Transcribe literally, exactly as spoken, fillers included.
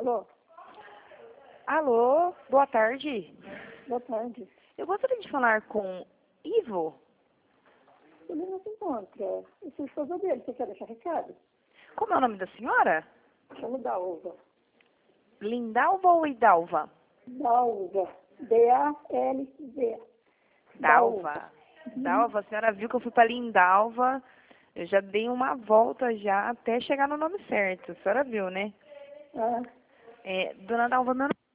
Alô? Alô, boa tarde. Boa tarde. Eu gostaria de falar com Ivo. Ele não se encontra. Eu sou esposa dele. Você quer deixar recado? Como é o nome da senhora? Chamo Dalva. Lindalva ou Idalva? Dalva. D A L V. Dalva. Dalva, a senhora viu que eu fui para Lindalva. Eu já dei uma volta já até chegar no nome certo. A senhora viu, né? Ah. É, dona Dalva, meu nome